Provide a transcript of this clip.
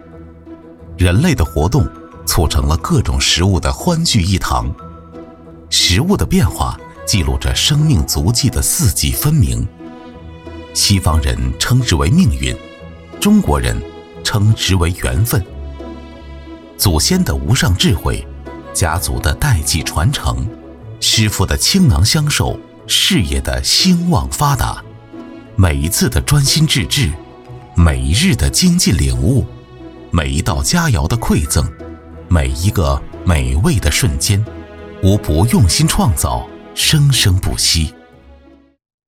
人类的活动促成了各种食物的欢聚一堂，食物的变化记录着生命足迹的四季分明。西方人称之为命运，中国人称之为缘分。祖先的无上智慧，家族的代际传承，师傅的倾囊相授，事业的兴旺发达，每一次的专心致志，每一日的精进领悟，每一道佳肴的馈赠，每一个美味的瞬间，无不用心创造，生生不息。